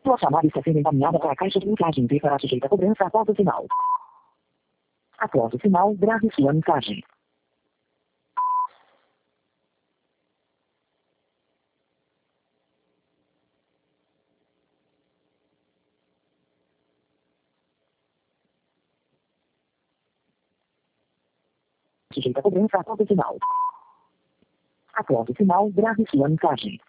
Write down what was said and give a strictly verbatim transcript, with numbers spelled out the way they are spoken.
Sua chamada está sendo encaminhada para a caixa de mensagem e será sujeita a cobrança após o sinal. Após o sinal, grave sua mensagem. Sujeita a cobrança após o sinal. Após o sinal, grave sua mensagem.